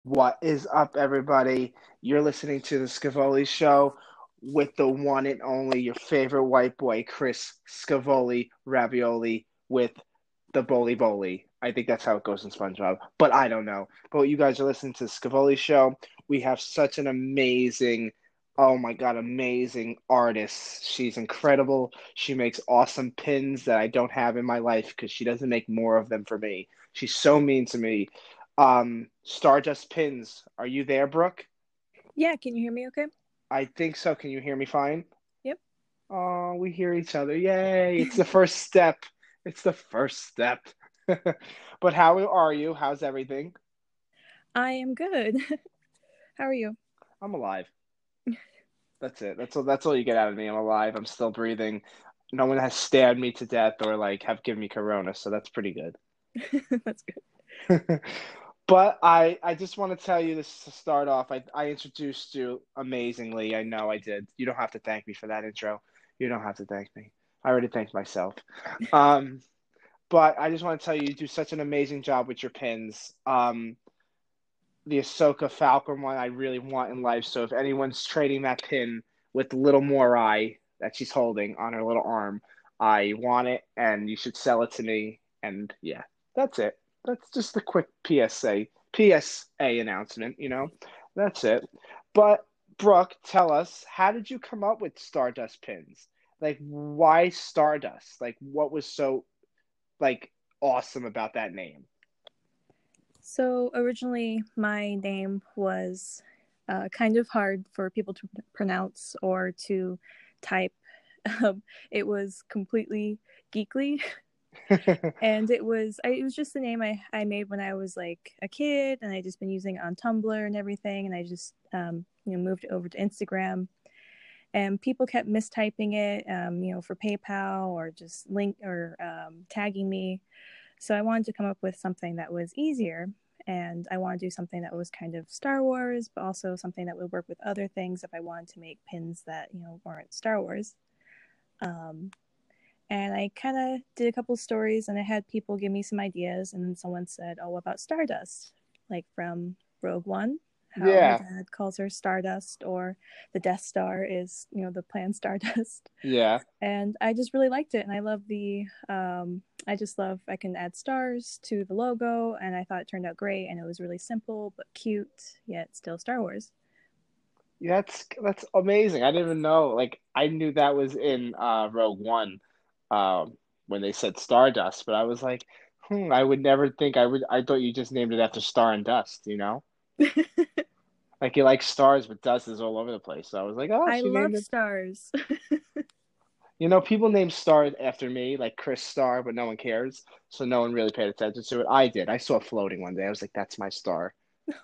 What is up, everybody? You're listening to the Scavoli Show with the one and only your favorite white boy, Chris Scavoli Ravioli, with the Boli Boli. I think that's how it goes in SpongeBob, but I don't know. But you guys are listening to the Scavoli Show. We have such an amazing, oh my God, amazing artist. She's incredible. She makes awesome pins that I don't have in my life because she doesn't make more of them for me. She's so mean to me. Stardust Pins. Are you there, Brooke? Yeah, can you hear me okay? I think so. Can you hear me fine? Yep. Oh, we hear each other. Yay. It's the first step. It's the first step. But how are you? How's everything? I am good. How are you? I'm alive. That's it. That's all you get out of me. I'm alive. I'm still breathing. No one has stabbed me to death or like have given me corona, so that's pretty good. That's good. But I just want to tell you this to start off. I introduced you amazingly. I know I did. You don't have to thank me for that intro. You don't have to thank me. I already thanked myself. Um, but I just want to tell you, you do such an amazing job with your pins. The Ahsoka Falcon one I really want in life. So if anyone's trading that pin with little Morai that she's holding on her little arm, I want it, and you should sell it to me. And yeah, that's it. That's just a quick PSA announcement. That's it. But Brooke, tell us, how did you come up with Stardust pins? Like, why Stardust? Like, what was so like awesome about that name? So originally, my name was kind of hard for people to pronounce or to type. It was completely geekly, and it was just the name I made when I was like a kid, and I just been using it on Tumblr and everything, and I just moved it over to Instagram, and people kept mistyping it, for PayPal or just link or tagging me. So I wanted to come up with something that was easier, and I wanted to do something that was kind of Star Wars, but also something that would work with other things if I wanted to make pins that weren't Star Wars. Um, and I kind of did a couple stories, and I had people give me some ideas, and then someone said, "Oh, what about Stardust, like from Rogue One? How her Yeah, dad calls her Stardust, or the Death Star is, the planned Stardust." yeah. And I just really liked it, and I love I just love I can add stars to the logo, and I thought it turned out great, and it was really simple but cute, yet still Star Wars. Yeah, that's amazing. I didn't even know. Like I knew that was in Rogue One, when they said Stardust, but I was like, I would never think I would. I thought you just named it after Star and Dust. Like you like stars, but dust is all over the place. So I was like, oh, I she named love it. stars. People name stars after me, like Chris Star, but no one cares. So no one really paid attention to it. I did. I saw it floating one day. I was like, that's my star.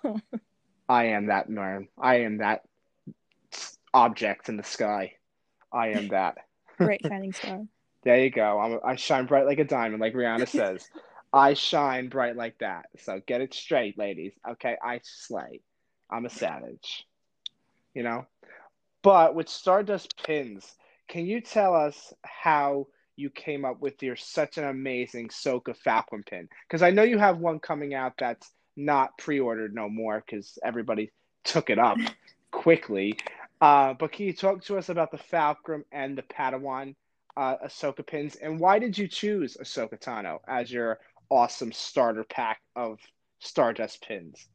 I am that man. I am that object in the sky. I am that. Bright shining star. There you go. I shine bright like a diamond, like Rihanna says. I shine bright like that. So get it straight, ladies. Okay, I slay. I'm a savage, you know? But with Stardust pins, can you tell us how you came up with your such an amazing Soka Falcon pin? Because I know you have one coming out that's not pre-ordered no more because everybody took it up quickly. But can you talk to us about the Falcon and the Padawan Ahsoka pins, and why did you choose Ahsoka Tano as your awesome starter pack of Stardust pins?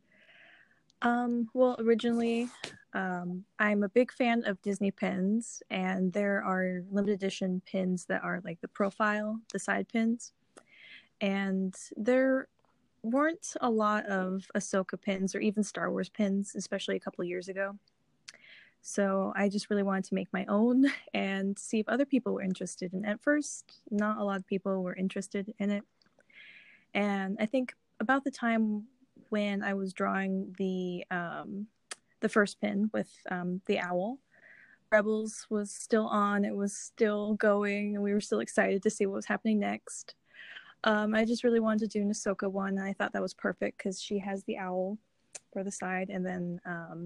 Well, originally, I'm a big fan of Disney pins, and there are limited edition pins that are like the profile, the side pins, and there weren't a lot of Ahsoka pins or even Star Wars pins, especially a couple years ago. So I just really wanted to make my own and see if other people were interested. And at first, not a lot of people were interested in it. And I think about the time when I was drawing the first pin with the owl, Rebels was still on. It was still going, and we were still excited to see what was happening next. I just really wanted to do an Ahsoka one, and I thought that was perfect because she has the owl for the side, and then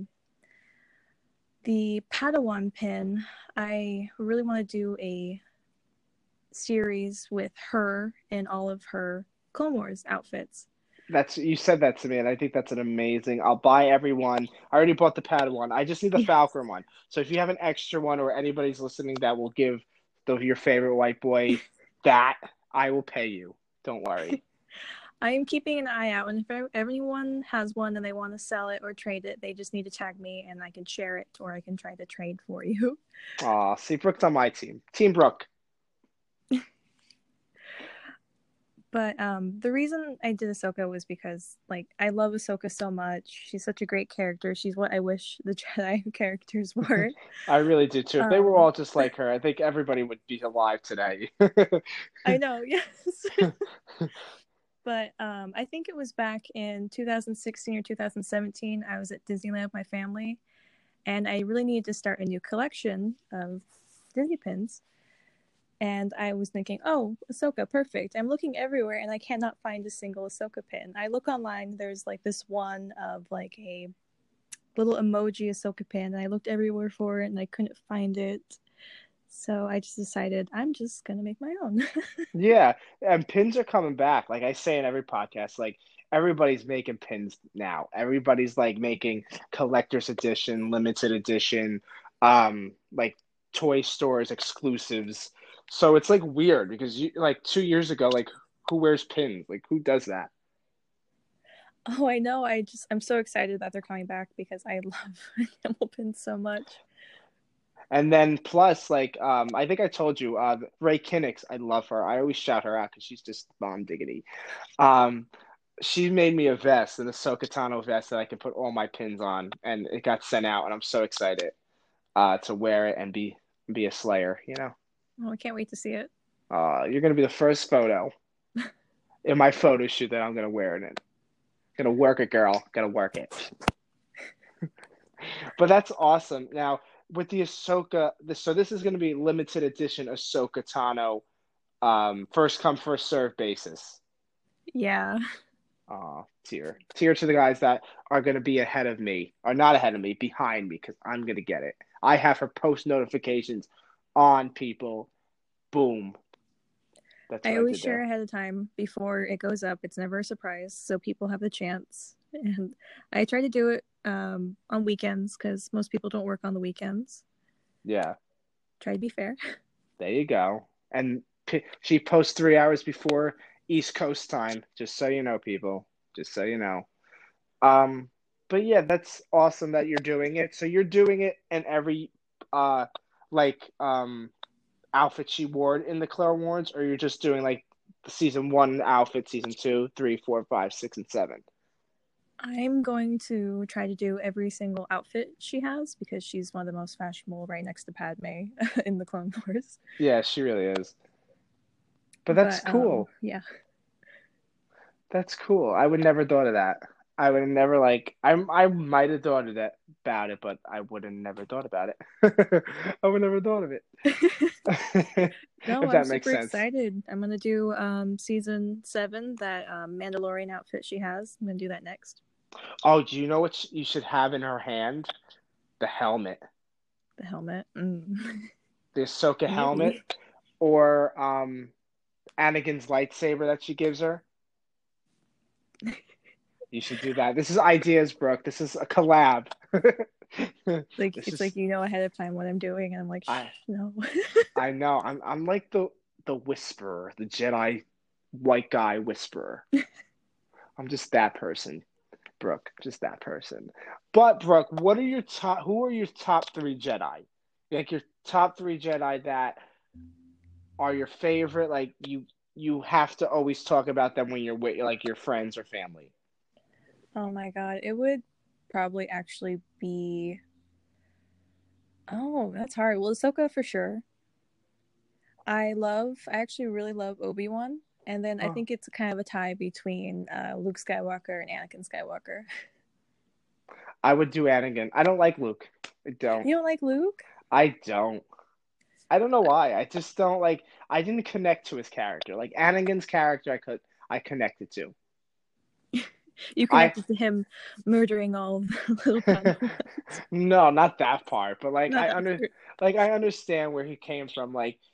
the Padawan pin. I really want to do a series with her in all of her Clone Wars outfits. That's you said that to me, and I think that's an amazing. I'll buy everyone. I already bought the Padawan. I just need the Yes. Falcon one. So if you have an extra one, or anybody's listening that will give your favorite white boy that, I will pay you. Don't worry. I am keeping an eye out, and if everyone has one and they want to sell it or trade it, they just need to tag me, and I can share it, or I can try to trade for you. Aw, see, Brooke's on my team. Team Brooke. But the reason I did Ahsoka was because, like, I love Ahsoka so much. She's such a great character. She's what I wish the Jedi characters were. I really do too. If they were Um, all just like her, I think everybody would be alive today. I know, yes. But I think it was back in 2016 or 2017. I was at Disneyland with my family, and I really needed to start a new collection of Disney pins. And I was thinking, oh, Ahsoka, perfect. I'm looking everywhere, and I cannot find a single Ahsoka pin. I look online, there's like this one of like a little emoji Ahsoka pin, and I looked everywhere for it, and I couldn't find it. So I just decided I'm just gonna make my own. Yeah, and pins are coming back. Like I say in every podcast, like everybody's making pins now. Everybody's like making collector's edition, limited edition, like toy stores exclusives. So it's like weird because you like 2 years ago, like who wears pins? Like who does that? Oh, I know. I'm so excited that they're coming back because I love enamel pins so much. And then plus, like, I think I told you, Ray Kinnix, I love her. I always shout her out because she's just bomb diggity. Um, she made me a vest, an Ahsoka Tano vest that I can put all my pins on, and it got sent out, and I'm so excited to wear it and be a Slayer. Oh, I can't wait to see it. You're gonna be the first photo in my photo shoot that I'm gonna wear it in. Gonna work it, girl. Gonna work it. But that's awesome. Now with the Ahsoka, so this is gonna be limited edition Ahsoka Tano, first come first serve basis. Yeah. Tear to the guys that are going to be ahead of me, or not ahead of me, behind me, because I'm going to get it. I have her post notifications on, people. Boom. That's I what I have always to do. share ahead of time before it goes up. It's never a surprise, so people have the chance. And I try to do it on weekends because most people don't work on the weekends. Yeah. Try to be fair. There you go. And she posts 3 hours before East Coast time, just so you know, people. Just so you know. Um, but yeah, that's awesome that you're doing it. So you're doing it in every uh like outfit she wore in the Clone Wars, or you're just doing like the season one outfit, season two, three, four, five, six, and seven? I'm going to try to do every single outfit she has because she's one of the most fashionable right next to Padme in the Clone Wars. Yeah, she really is. But that's cool. Yeah. That's cool. I would never thought of that. I would have never I might have thought of that about it, but I would have never thought about it. I would never thought of it. No, If I'm that makes super sense. excited. I'm gonna do season 7, that Mandalorian outfit she has. I'm gonna do that next. Oh, do you know what you should have in her hand? The helmet. The helmet. The Ahsoka helmet, Maybe. or Anakin's lightsaber that she gives her. You should do that. This is ideas, Brooke. This is a collab. Like This it's is like you know ahead of time what I'm doing, and I'm like, I no. I know. I'm like the whisperer, the Jedi white guy whisperer. I'm just that person, Brooke. Just that person. But Brooke, what are your top? Who are your top three Jedi? Like your top three Jedi that are your favorite. Like you have to always talk about them when you're with like your friends or family. Oh my god, it would probably actually be. Oh, that's hard. Well, Ahsoka for sure. I actually really love Obi-Wan, and then I Oh, think it's kind of a tie between Luke Skywalker and Anakin Skywalker. I would do Anakin. I don't like Luke. I don't. You don't like Luke? I don't. I don't know why. I just don't like. I didn't connect to his character. Like Anakin's character, I connected to. You I connected to him murdering all of the little Padawans. no, not that part. But like Not that part. I understand where he came from. Like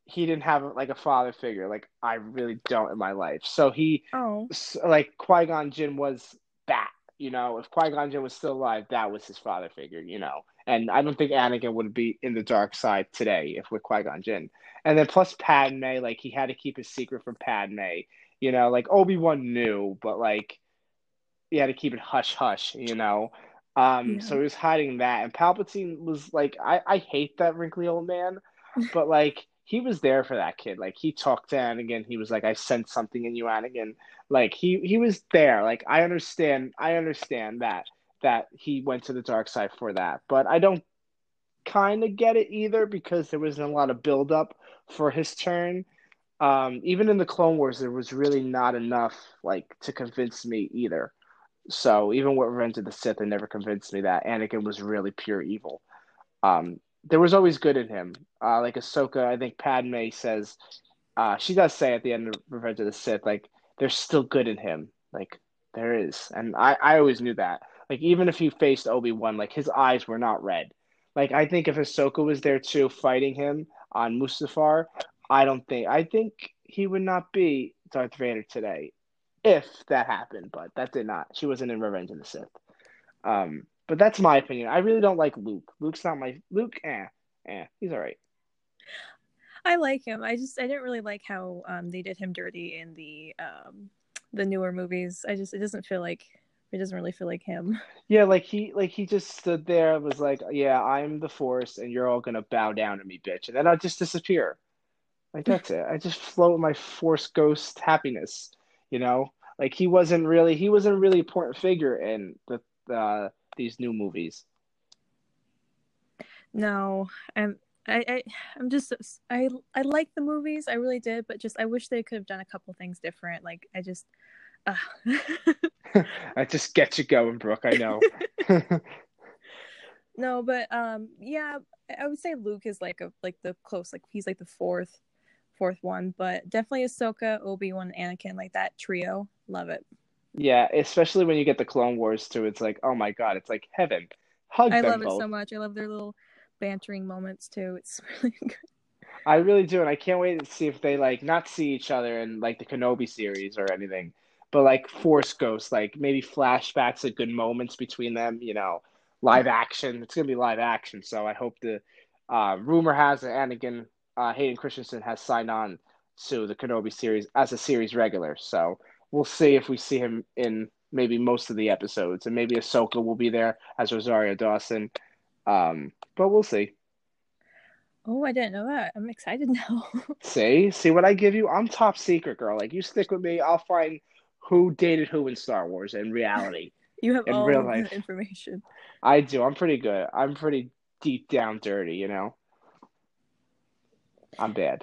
he didn't have like a father figure. Like I really don't in my life. So he, Oh, like Qui-Gon Jinn was that. If Qui-Gon Jinn was still alive, that was his father figure. And I don't think Anakin would be in the dark side today if with Qui-Gon Jinn. And then plus Padme, like he had to keep his secret from Padme. Like Obi-Wan knew, but like he had to keep it hush hush. yeah. So he was hiding that, and Palpatine was like, I hate that wrinkly old man, but like he was there for that kid. Like he talked to Anakin. He was like, I sensed something in you, Anakin. Like he was there. Like I understand that he went to the dark side for that, but I don't kind of get it either because there wasn't a lot of build up for his turn. Even in the Clone Wars, there was really not enough like to convince me either. So even with Revenge of the Sith, it never convinced me that Anakin was really pure evil. There was always good in him. Like Ahsoka, I think Padme says, she does say at the end of Revenge of the Sith, like, there's still good in him. Like, there is. And I always knew that. Like, even if he faced Obi-Wan, like, his eyes were not red. Like, I think if Ahsoka was there too, fighting him on Mustafar, I think he would not be Darth Vader today if that happened, but that did not. She wasn't in Revenge of the Sith. But that's my opinion. I really don't like Luke. Luke's not my Luke. He's all right. I like him. I didn't really like how they did him dirty in the newer movies. It doesn't really feel like him. Yeah, like he just stood there and was like, "Yeah, I'm the Force, and you're all gonna bow down to me, bitch," and then I just disappear. Like that's it. I just float with my Force ghost happiness. You know, like he wasn't really an important figure in these new movies. No, I I'm just I like the movies. I really did, but just I wish they could have done a couple things different. Like I just uh. I just get you going, Brooke. I know. No, but yeah, I would say Luke is like the close, like he's like the fourth one, but definitely Ahsoka, Obi-Wan, Anakin, like that trio. Love it. Yeah, especially when you get the Clone Wars too. It's like, oh my God, it's like heaven. Hug I them love it both. so much. I love their little bantering moments too. It's really good. I really do, and I can't wait to see if they like not see each other in like the Kenobi series or anything, but like Force Ghosts, like maybe flashbacks of good moments between them. Live action. It's gonna be live action, so I hope the rumor has that Anakin Hayden Christensen has signed on to the Kenobi series as a series regular. So we'll see if we see him in maybe most of the episodes, and maybe Ahsoka will be there as Rosario Dawson. But we'll see. Oh, I didn't know that. I'm excited now. See what I give you? I'm top secret, girl. Like you stick with me, I'll find who dated who in Star Wars in reality, You have in real all the life. information. I do. I'm pretty good. I'm pretty deep down dirty. I'm bad.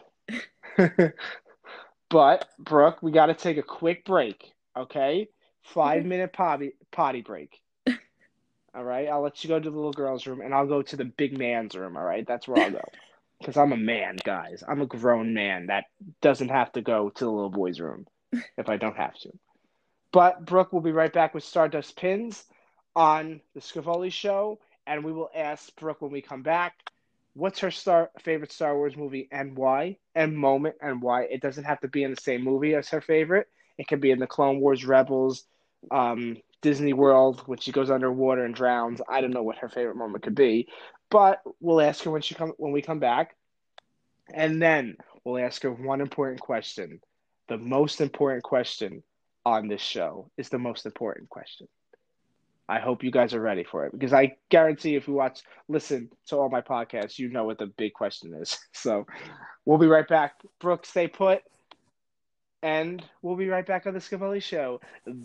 But Brooke, we got to take a quick break, okay? five Okay. minute potty break. All right, I'll let you go to the little girl's room, and I'll go to the big man's room. All right, that's where I'll go. Because I'm a man, guys. I'm a grown man that doesn't have to go to the little boy's room if I don't have to. But Brooke will be right back with Stardust Pins on the Scavoli Show, and we will ask Brooke when we come back, what's her favorite Star Wars movie and why, and moment and why. It doesn't have to be in the same movie as her favorite. It could be in the Clone Wars, Rebels, Disney World, when she goes underwater and drowns. I don't know what her favorite moment could be, but we'll ask her when we come back, and then we'll ask her one important question. The most important question on this show is the most important question. I hope you guys are ready for it because I guarantee if you listen to all my podcasts, you know what the big question is. So we'll be right back. Brooke, stay put, and we'll be right back on the Scavelli Show.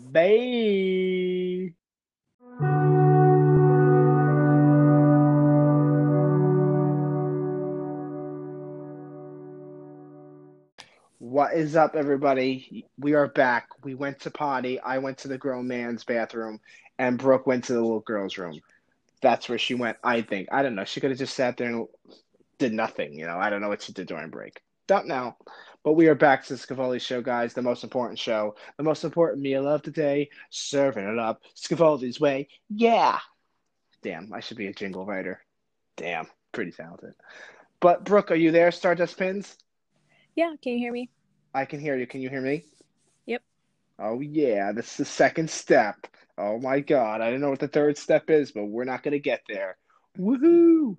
Bye. What is up, everybody? We are back. We went to potty. I went to the grown man's bathroom, and Brooke went to the little girl's room. That's where she went, I think. I don't know. She could have just sat there and did nothing. I don't know what she did during break. Don't know. But we are back to the Scavoli Show, guys. The most important show. The most important meal of the day. Serving it up. Scavoli's way. Yeah. Damn, I should be a jingle writer. Damn, pretty talented. But, Brooke, are you there, Stardust Pins? Yeah, can you hear me? I can hear you. Can you hear me? Yep. Oh, yeah. This is the second step. Oh, my God. I don't know what the third step is, but we're not going to get there. Woohoo!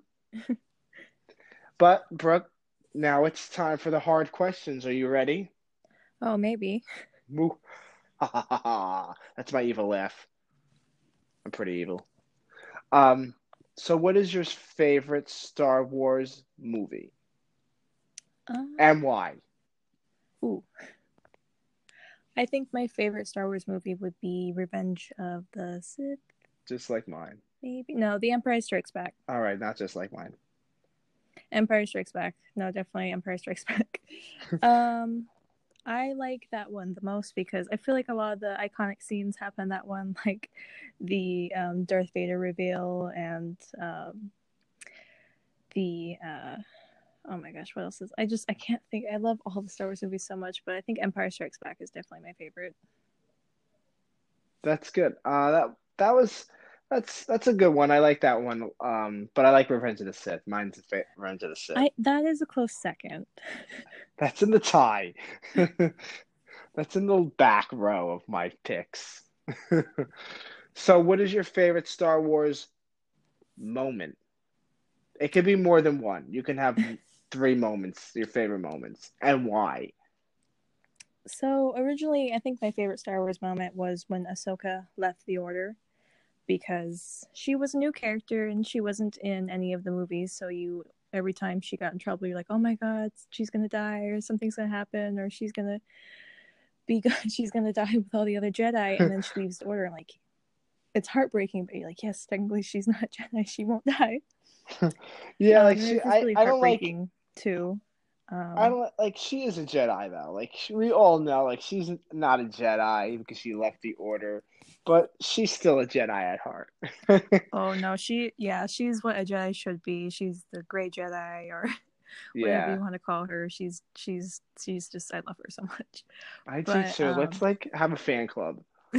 But, Brooke, now it's time for the hard questions. Are you ready? Oh, maybe. Moo. Ha ha ha ha. That's my evil laugh. I'm pretty evil. Um, so what is your favorite Star Wars movie Um, and why? ooh. I think my favorite Star Wars movie would be Revenge of the Sith, Just like mine. maybe. No, The Empire Strikes Back. All right, not just like mine. Empire Strikes Back. No, definitely Empire Strikes Back. Um, I like that one the most because I feel like a lot of the iconic scenes happen in that one, like the Darth Vader reveal and the oh my gosh, what else is I can't think. I love all the Star Wars movies so much, but I think Empire Strikes Back is definitely my favorite. That's good. That was that's a good one. I like that one. But I like Revenge of the Sith. Mine's Revenge of the Sith. I That is a close second. That's in the tie. That's in the back row of my picks. So, what is your favorite Star Wars moment? It could be more than one. You can have three moments, your favorite moments, and why. So originally, I think my favorite Star Wars moment was when Ahsoka left the Order because she was a new character and she wasn't in any of the movies. So you every time she got in trouble, you're like, oh my god, she's gonna die or something's gonna happen or she's gonna be she's gonna die with all the other Jedi, and then she leaves the Order and like it's heartbreaking, but you're like, yes, technically she's not Jedi, she won't die. Yeah, like And she, it's just really I don't like. heartbreaking too. I Um, don't like. She is a Jedi though. We all know, like she's not a Jedi because she left the Order, but she's still a Jedi at heart. oh no, she's what a Jedi should be. She's the Gray Jedi or whatever you Yeah, want to call her. She's just I love her so much. I do But too. Let's like have a fan club.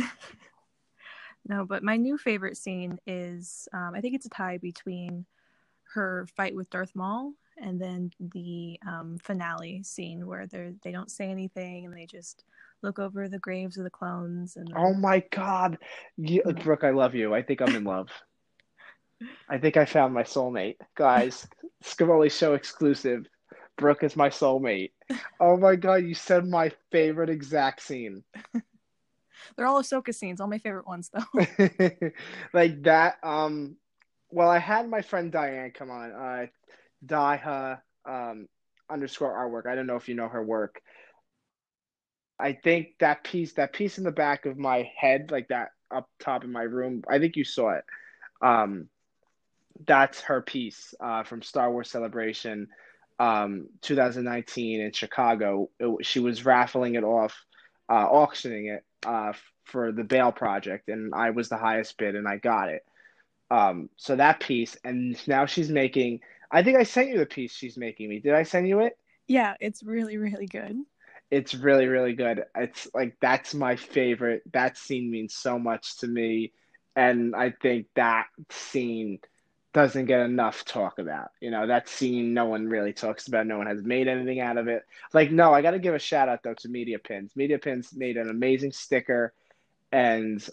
no, but my new favorite scene is I think it's a tie between her fight with Darth Maul and then the finale scene where they don't say anything and they just look over the graves of the clones and Oh then my God, hmm. Brooke, I love you. I think I'm in love. I think I found my soulmate, guys. Scavoli Show exclusive. Brooke is my soulmate. Oh my God, you said my favorite exact scene. They're all Ahsoka scenes, all my favorite ones though. Like that. Well, I had my friend Diane come on. Daiha underscore artwork. I don't know if you know her work. I think that piece in the back of my head, like that up top in my room. I think you saw it. Um, that's her piece from Star Wars Celebration 2019 in Chicago. She was raffling it off, auctioning it for the Bale project, and I was the highest bid, and I got it. So that piece, and now she's making. I think I sent you the piece she's making me. Did I send you it? Yeah, it's really, really good. It's really, really good. It's like that's my favorite. That scene means so much to me, and I think that scene doesn't get enough talk about. That scene no one really talks about. No one has made anything out of it. Like, no, I got to give a shout out though to Media Pins. Media Pins made an amazing sticker, and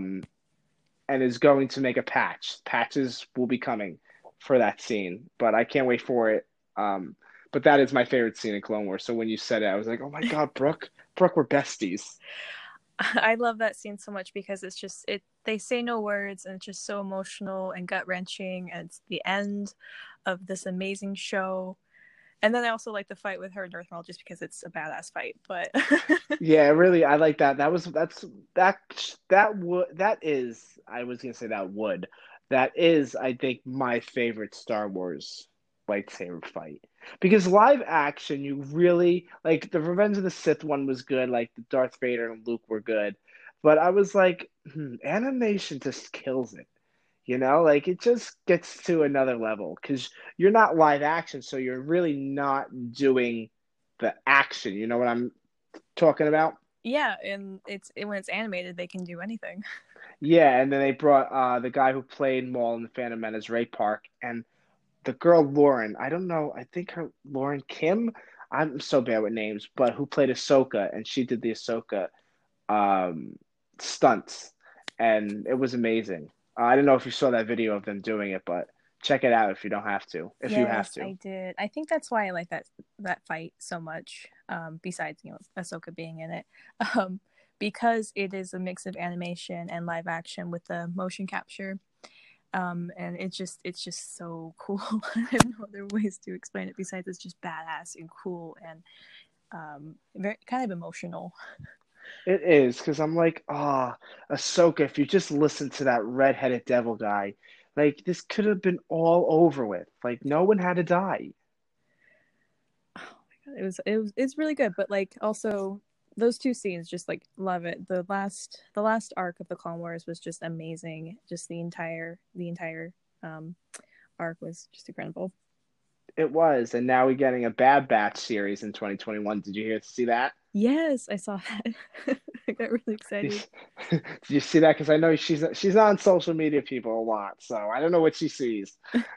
is going to make a patch. Patches will be coming for that scene, but I can't wait for it. But that is my favorite scene in Clone Wars. So when you said it, I was like, oh my God, Brooke, we're besties. I love that scene so much because it's just they say no words and it's just so emotional and gut wrenching and it's the end of this amazing show. And then I also like the fight with her and Darth Maul just because it's a badass fight. But Yeah, really, I like that. That is, I was gonna say that is, I think, my favorite Star Wars lightsaber fight. Because live action, you really like the Revenge of the Sith one was good, like the Darth Vader and Luke were good, but I was like, animation just kills it. Like it just gets to another level because you're not live action, so you're really not doing the action. You know what I'm talking about? yeah, and when it's animated, they can do anything. Yeah, and then they brought the guy who played Maul in the Phantom Menace, Ray Park, and the girl Lauren. I don't know. I think her Lauren Kim. I'm so bad with names, but who played Ahsoka, and she did the Ahsoka um, stunts, and it was amazing. I don't know if you saw that video of them doing it, but check it out if you don't have to. If you have Yes, to, I did. I think that's why I like that fight so much. Besides, Ahsoka being in it, um, because it is a mix of animation and live action with the motion capture. And it's just so cool. I have no other ways to explain it besides it's just badass and cool and very kind of emotional. it is because I'm like, Ahsoka. If you just listen to that redheaded devil guy, like this could have been all over with. Like no one had to die. Oh my God, it's really good, but like also those two scenes, just like love it. The last arc of the Clone Wars was just amazing. Just the entire um arc was just incredible. It was, and now we're getting a Bad Batch series in 2021. Did you hear see that? Yes, I saw that. I got really Did excited. you, did you see that? Because I know she's on social media people a lot, so I don't know what she sees.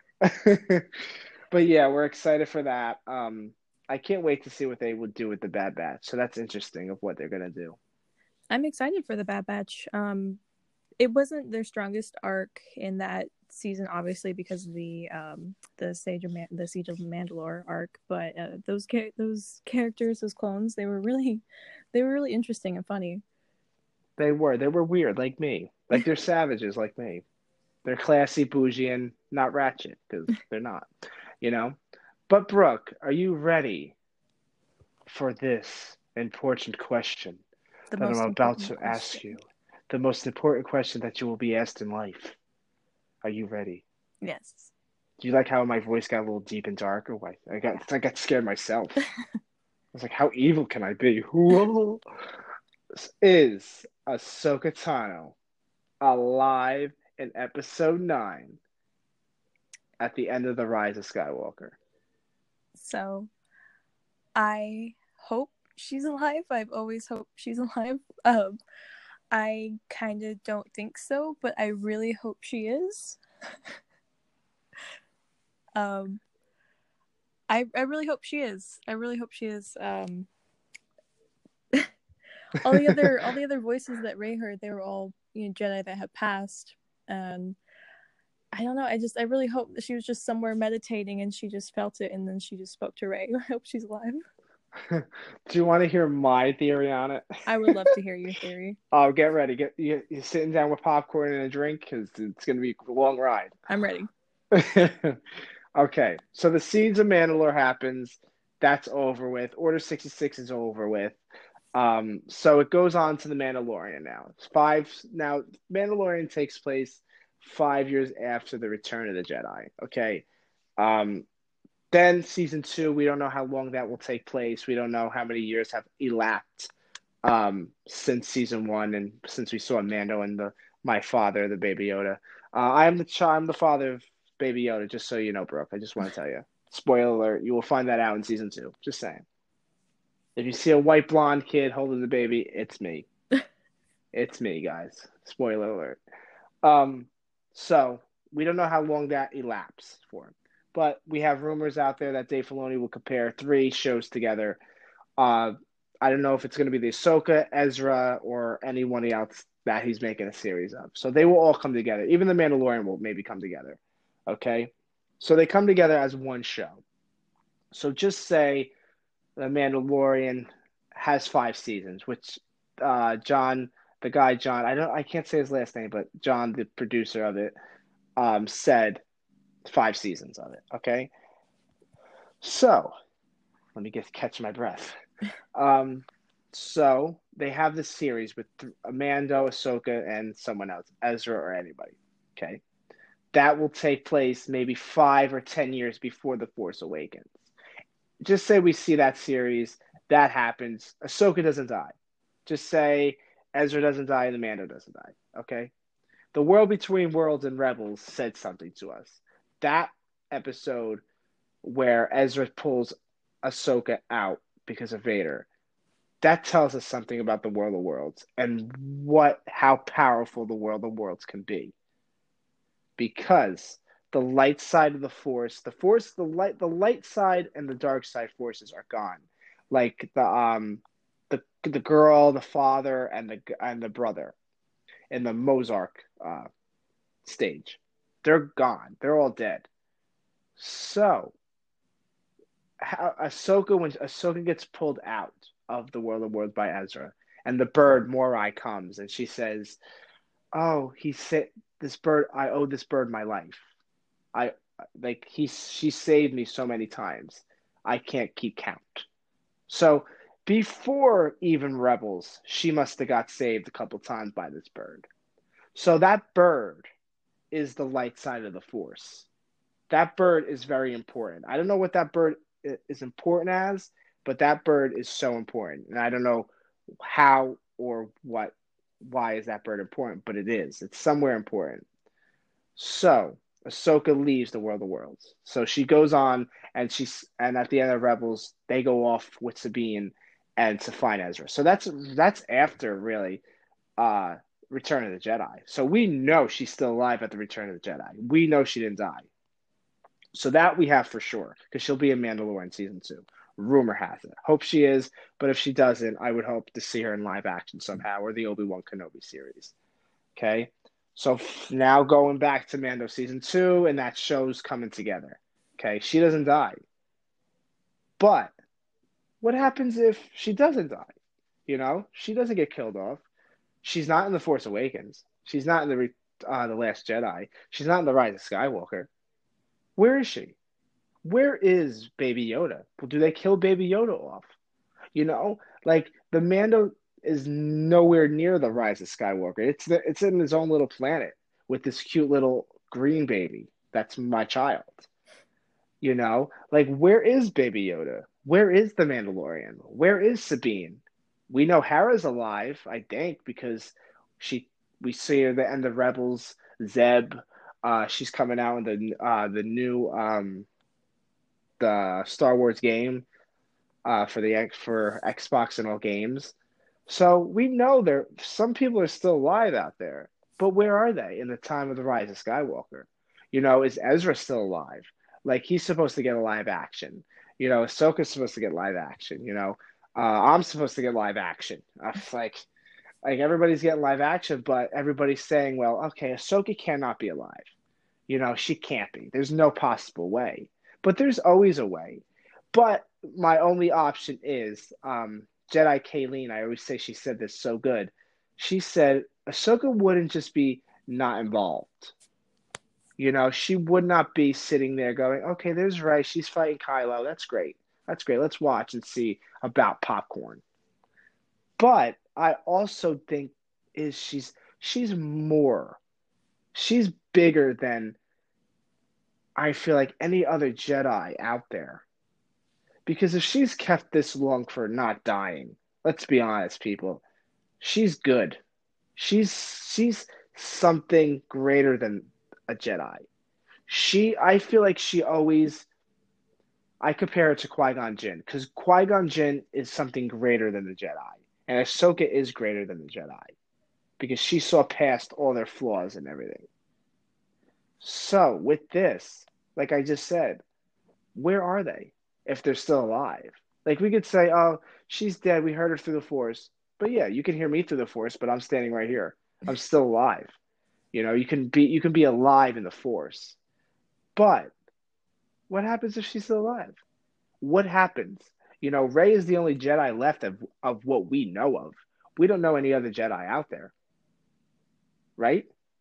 But yeah, we're excited for that. I can't wait to see what they would do with the Bad Batch. So that's interesting of what they're gonna do. I'm excited for the Bad Batch. It wasn't their strongest arc in that season, obviously because of the Siege of Mandalore arc. But those characters, those clones, they were really interesting and funny. They were weird like me. Like they're savages like me. They're classy, bougie, and not ratchet because they're not. You know. But Brooke, are you ready for this important question The that I'm most about important to ask question. you? The most important question that you will be asked in life. Are you ready? Yes. Do you like how my voice got a little deep and dark? Or what? I got scared myself. I was like, how evil can I be? Whoa. Is Ahsoka Tano alive in episode 9 at the end of The Rise of Skywalker? So I hope she's alive. I've always hoped she's alive. I kind of don't think so, but I really hope she is. Um, I really hope she is. I really hope she is. All the other voices that Ray heard, they were all Jedi that had passed. And I don't know. I really hope that she was just somewhere meditating and she just felt it, and then she just spoke to Ray. I hope she's alive. Do you want to hear my theory on it? I would love to hear your theory. Oh, get ready. You sitting down with popcorn and a drink because it's going to be a long ride. I'm ready. Okay, so the Seeds of Mandalore happens. That's over with. Order 66 is over with. So it goes on to the Mandalorian now. It's five now. Mandalorian takes place 5 years after the Return of the Jedi. Okay. Um, then season 2, we don't know how long that will take place. We don't know how many years have elapsed since season 1 and since we saw Mando and the my father, the Baby Yoda. I'm the father of Baby Yoda. Just so you know, Brooke. I just want to tell you. Spoiler alert: you will find that out in season 2. Just saying. If you see a white blonde kid holding the baby, it's me. It's me, guys. Spoiler alert. Um, so we don't know how long that elapsed for, but we have rumors out there that Dave Filoni will compare 3 shows together. Uh, I don't know if it's going to be the Ahsoka, Ezra, or anyone else that he's making a series of. So they will all come together. Even the Mandalorian will maybe come together. Okay, so they come together as one show. So just say the Mandalorian has 5 seasons, which John, the guy John, I can't say his last name, but John, the producer of it, said 5 seasons of it. Okay, so let me catch my breath. Um, so they have this series with Mando, Ahsoka, and someone else, Ezra or anybody. Okay, that will take place maybe 5 or 10 years before the Force Awakens. Just say we see that series, that happens. Ahsoka doesn't die. Just say Ezra doesn't die and the Mando doesn't die. Okay? The World Between Worlds and Rebels said something to us. That episode where Ezra pulls Ahsoka out because of Vader, that tells us something about the World of Worlds and how powerful the World of Worlds can be. Because the light side of the Force, the light side and the dark side forces are gone. Like the girl, the father, and the brother in the Mozark stage, they're gone. They're all dead. So when Ahsoka gets pulled out of the World of Worlds by Ezra, and the bird Morai comes, and she says, "Oh, he said this bird. I owe this bird my life. I she saved me so many times. I can't keep count." So before even Rebels, she must have got saved a couple times by this bird. So that bird is the light side of the Force. That bird is very important. I don't know what that bird is important as, but that bird is so important. And I don't know how or why is that bird important, but it is. It's somewhere important. So Ahsoka leaves the World of Worlds. So she goes on, and at the end of Rebels, they go off with Sabine and to find Ezra. So that's after really uh Return of the Jedi. So we know she's still alive at the Return of the Jedi. We know she didn't die. So that we have for sure, because she'll be in Mandalorian season 2. Rumor has it. Hope she is, but if she doesn't, I would hope to see her in live action somehow, or the Obi-Wan Kenobi series. Okay? So now going back to Mando season 2, and that show's coming together. Okay? She doesn't die. But what happens if she doesn't die? She doesn't get killed off. She's not in The Force Awakens. She's not in the Last Jedi. She's not in The Rise of Skywalker. Where is she? Where is Baby Yoda? Well, do they kill Baby Yoda off? Like the Mando is nowhere near the Rise of Skywalker. It's in his own little planet with this cute little green baby. That's my child. Like where is Baby Yoda? Where is the Mandalorian? Where is Sabine? We know Hera's alive, I think, because we see her at the end of Rebels. Zeb, she's coming out in the new the Star Wars game for Xbox and all games. So we know some people are still alive out there, but where are they in the time of the Rise of Skywalker? Is Ezra still alive? Like he's supposed to get a live action. Ahsoka's supposed to get live action. I'm supposed to get live action. Like everybody's getting live action, but everybody's saying, well, okay, Ahsoka cannot be alive. She can't be. There's no possible way. But there's always a way. But my only option is Jedi Kayleen. I always say she said this so good. She said Ahsoka wouldn't just be not involved. She would not be sitting there going, okay, there's Rey. She's fighting Kylo. That's great. That's great. Let's watch and see about popcorn. But I also think she's more. She's bigger than I feel like any other Jedi out there. Because if she's kept this long for not dying, let's be honest, people, she's good. She's something greater than a Jedi. I feel like I compare it to Qui-Gon Jinn, because Qui-Gon Jinn is something greater than the Jedi. And Ahsoka is greater than the Jedi, because she saw past all their flaws and everything. So with this, like I just said, where are they if they're still alive? Like we could say, oh, she's dead. We heard her through the Force. But yeah, you can hear me through the Force, but I'm standing right here. I'm still alive. You can be alive in the Force. But what happens if she's still alive? What happens? Rey is the only Jedi left of what we know of. We don't know any other Jedi out there. Right?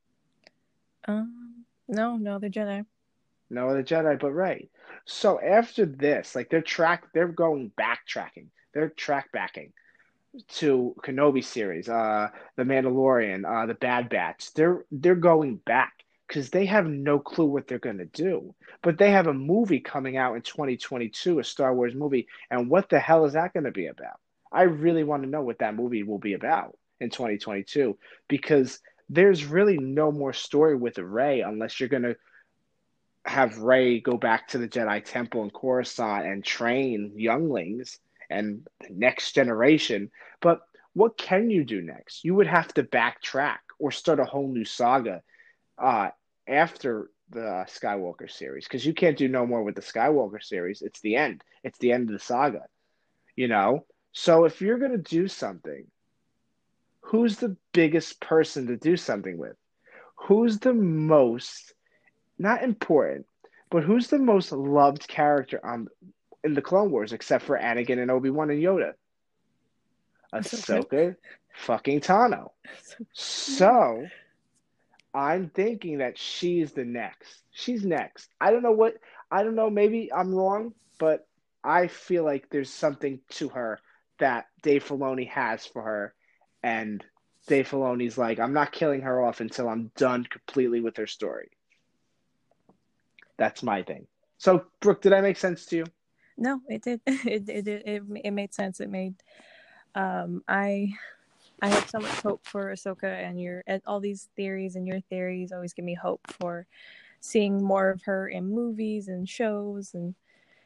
No other Jedi. No other Jedi but Rey. So after this, like they're backtracking. They're track backing to Kenobi series, the Mandalorian, the Bad Batch. They're going back because they have no clue what they're going to do. But they have a movie coming out in 2022, a Star Wars movie, and what the hell is that going to be about? I really want to know what that movie will be about in 2022, because there's really no more story with Rey unless you're going to have Rey go back to the Jedi Temple in Coruscant and train younglings and the next generation. But what can you do next? You would have to backtrack or start a whole new saga after the Skywalker series because you can't do no more with the Skywalker series. It's the end. It's the end of the saga. You know. So if you're gonna do something, who's the biggest person to do something with? Who's the most not important, but who's the most loved character on in the Clone Wars except for Anakin and Obi-Wan and Yoda? Ahsoka. Ahsoka fucking Tano. So I'm thinking that she's the next. She's next. I don't know, maybe I'm wrong, but I feel like there's something to her that Dave Filoni has for her. And Dave Filoni's like, I'm not killing her off until I'm done completely with her story. That's my thing. So, Brooke, did I make sense to you? No, it did. It made sense. It made I have so much hope for Ahsoka, and all these theories, and your theories always give me hope for seeing more of her in movies and shows, and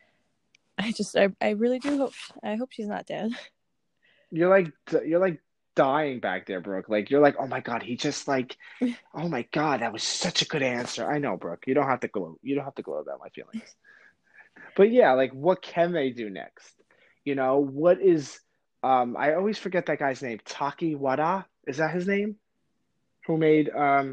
I really do hope. I hope she's not dead. You're like dying back there, Brooke. Like you're like, oh my God, he just like, oh my God, that was such a good answer. I know, Brooke. You don't have to glow. You don't have to glow about my feelings. But yeah, like what can they do next? You know, what is I always forget that guy's name. Taki Wada? Is that his name? Who made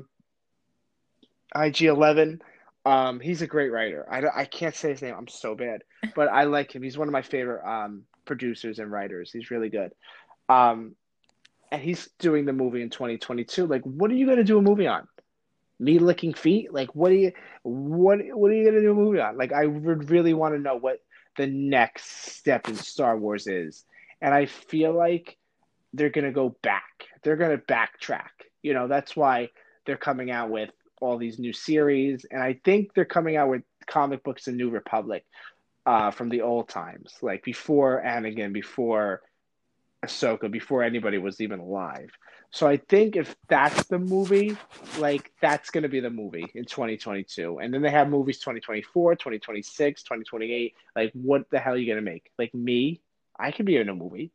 IG-11? He's a great writer. I can't say his name. I'm so bad. But I like him. He's one of my favorite producers and writers. He's really good. Um and he's doing the movie in 2022. Like, what are you going to do a movie on? Me licking feet? Like, what are you going to do a movie on? Like, I would really want to know what the next step in Star Wars is. And I feel like they're going to go back. They're going to backtrack. You know, that's why they're coming out with all these new series. And I think they're coming out with comic books in New Republic from the old times, like before Anakin, before Ahsoka, before anybody was even alive. So I think if that's the movie, like that's going to be the movie in 2022. And then they have movies 2024, 2026, 2028. Like what the hell are you going to make? Like me, I could be in a movie.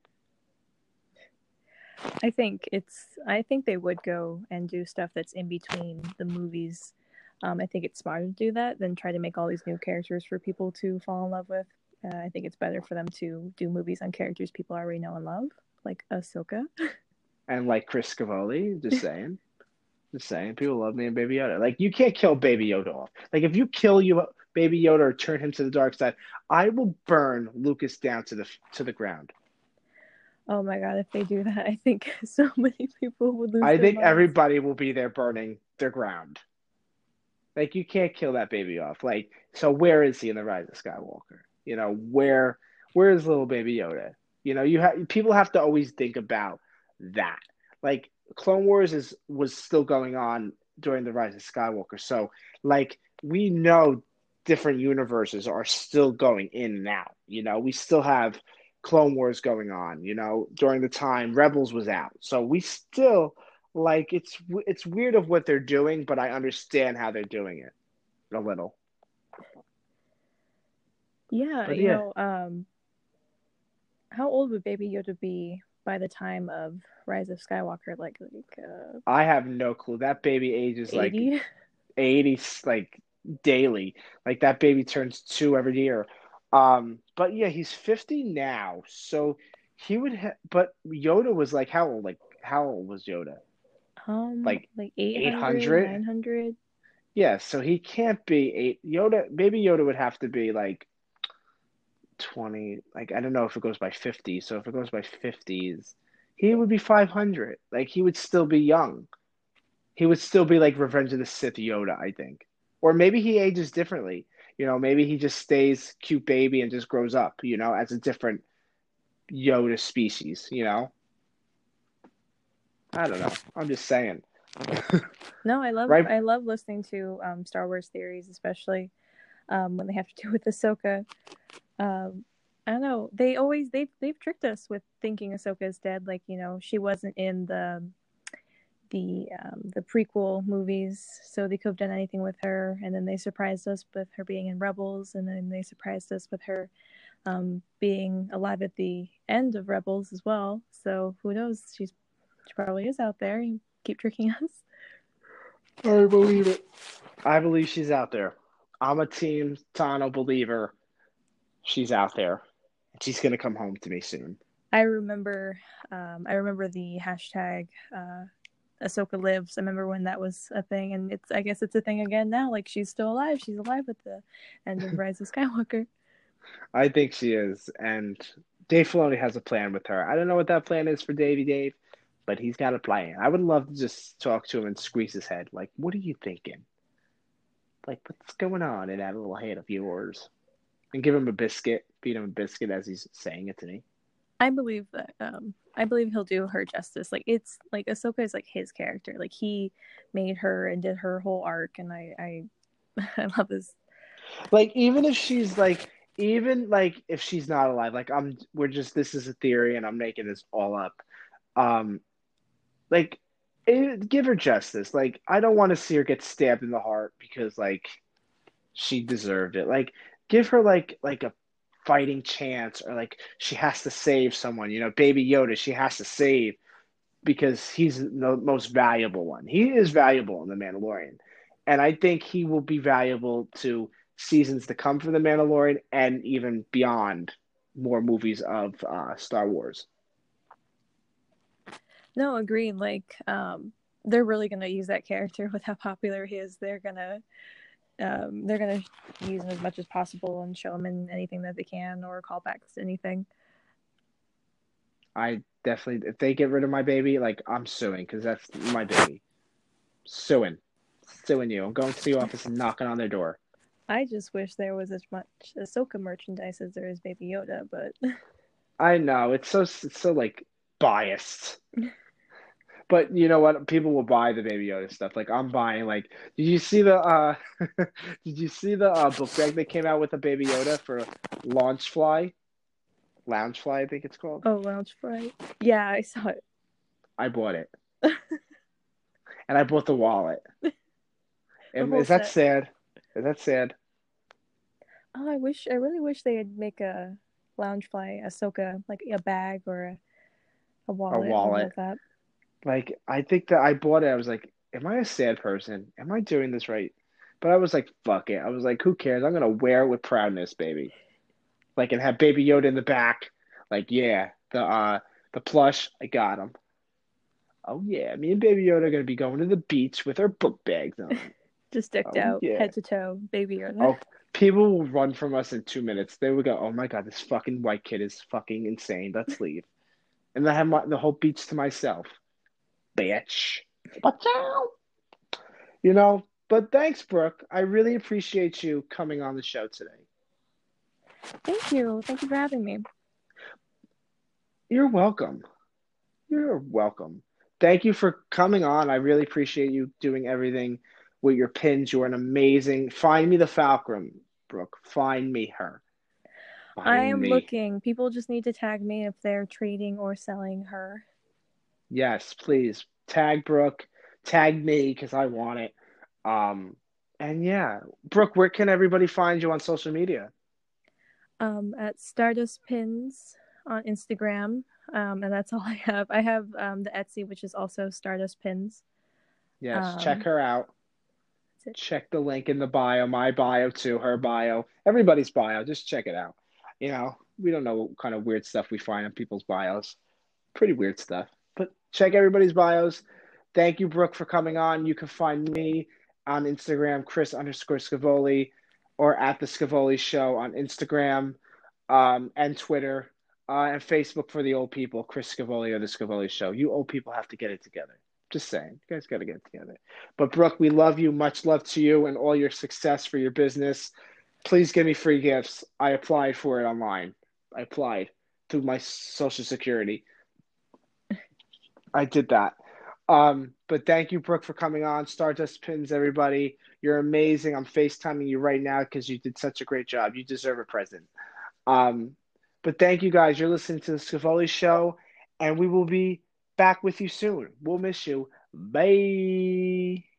I think they would go and do stuff that's in between the movies. I think it's smarter to do that than try to make all these new characters for people to fall in love with. I think it's better for them to do movies on characters people already know and love, like Ahsoka. And like Chris Cavoli, just saying. Just saying, people love me and Baby Yoda. Like you can't kill Baby Yoda off. Like if you kill Baby Yoda or turn him to the dark side, I will burn Lucas down to the ground. Oh my God, if they do that, I think so many people would lose I their think minds. everybody will be there burning their ground. Like you can't kill that baby off. Like so, where is he in the Rise of Skywalker? You know where is little Baby Yoda? You know people have to always think about that. Like Clone Wars was still going on during the Rise of Skywalker, so like we know different universes are still going in and out. You know we still have Clone Wars going on. You know during the time Rebels was out, so we still like it's weird of what they're doing, but I understand how they're doing it a little. Yeah, But yeah, how old would Baby Yoda be by the time of Rise of Skywalker? Like I have no clue. That baby ages like 80? 80, like daily. Like that baby turns 2 every year. But yeah, he's 50 now, so he would. But Yoda was like how old? Like how old was Yoda? Like Like 800, 800? 900. Yeah, so he can't be eight. Yoda, Baby Yoda would have to be like 20, like I don't know if it goes by 50. So if it goes by 50s, he would be 500. Like he would still be young. He would still be like Revenge of the Sith Yoda, I think. Or maybe he ages differently. You know, maybe he just stays cute baby and just grows up, you know, as a different Yoda species, you know? I don't know. I'm just saying. No, Right? I love listening to Star Wars theories, especially when they have to do with Ahsoka. I don't know. They've tricked us with thinking Ahsoka is dead. Like she wasn't in the prequel movies, so they could have done anything with her. And then they surprised us with her being in Rebels, and then they surprised us with her being alive at the end of Rebels as well. So who knows? She probably is out there. You keep tricking us. I believe it. I believe she's out there. I'm a Team Tano believer. She's out there. She's gonna come home to me soon. I remember, I remember the hashtag Ahsoka lives. I remember when that was a thing, and I guess it's a thing again now. Like she's still alive. She's alive at the end of Rise of Skywalker. I think she is, and Dave Filoni has a plan with her. I don't know what that plan is for Davy Dave, but he's got a plan. I would love to just talk to him and squeeze his head. Like, what are you thinking? Like, what's going on in that little head of yours? And give him a biscuit, feed him a biscuit as he's saying it to me. I believe that. I believe he'll do her justice. Like it's like Ahsoka is like his character. Like he made her and did her whole arc, and I I love this. Like, even if she's like, even like if she's not alive, like we're just this is a theory, and I'm making this all up. Um, like, give her justice. Like, I don't want to see her get stabbed in the heart because like she deserved it. Like, give her like a fighting chance, or like she has to save someone. You know, Baby Yoda, she has to save because he's the most valuable one. He is valuable in The Mandalorian, and I think he will be valuable to seasons to come for The Mandalorian and even beyond more movies of Star Wars. No, agreed. Like they're really gonna use that character with how popular he is. They're gonna use him as much as possible and show him in anything that they can or callbacks to anything. I definitely, if they get rid of my baby, like I'm suing because that's my baby. Suing, suing you. I'm going to the office and knocking on their door. I just wish there was as much Ahsoka merchandise as there is Baby Yoda, but I know it's so like biased. But you know what? People will buy the Baby Yoda stuff. Like I'm buying. Like, did you see the did you see the book bag that came out with a Baby Yoda for Launch Fly? Lounge Fly, I think it's called. oh, Lounge Fright. Yeah, I saw it. I bought it, and I bought the wallet. The whole Is that set. sad? Is that sad? Oh, I really wish they'd make a Loungefly Ahsoka, like a bag or a A wallet. I wallet. love that. Like I think that I bought it. I was like, am I a sad person? Am I doing this right? But I was like, fuck it. I was like, who cares? I'm gonna wear it with proudness, baby. Like and have Baby Yoda in the back. Like, yeah, the plush, I got him. Oh yeah, me and Baby Yoda are gonna be going to the beach with our book bags on. Just decked Oh out, yeah. head to toe, Baby Yoda. Oh, people will run from us in 2 minutes. They would go, oh my god, this fucking white kid is fucking insane. Let's leave. And I have the whole beach to myself. Bitch. Watch out. You know, but thanks, Brooke. I really appreciate you coming on the show today. Thank you. Thank you for having me. You're welcome. You're welcome. Thank you for coming on. I really appreciate you doing everything with your pins. You're an amazing. Find me the Falcon, Brooke. Find me her. I Find am me. looking. People just need to tag me if they're trading or selling her. Yes, please tag Brooke, tag me because I want it. And yeah, Brooke, where can everybody find you on social media? At Stardust Pins on Instagram. And that's all I have. I have the Etsy, which is also Stardust Pins. Yes, check Um, her out. that's it. Check the link in the bio, my bio too, her bio, everybody's bio. Just check it out. You know, we don't know what kind of weird stuff we find in people's bios. Pretty weird stuff. But check everybody's bios. Thank you, Brooke, for coming on. You can find me on Instagram, Chris_Scavoli, or at the Scavoli Show on Instagram and Twitter and Facebook for the old people, Chris Scavoli or the Scavoli Show. You old people have to get it together. Just saying, you guys got to get it together. But Brooke, we love you. Much love to you and all your success for your business. Please give me free gifts. I applied for it online. I applied through my social security. I did that. But thank you, Brooke, for coming on. Stardust Pins, everybody. You're amazing. I'm FaceTiming you right now because you did such a great job. You deserve a present. Um, but thank you guys. You're listening to the Scavoli Show, and we will be back with you soon. We'll miss you. Bye.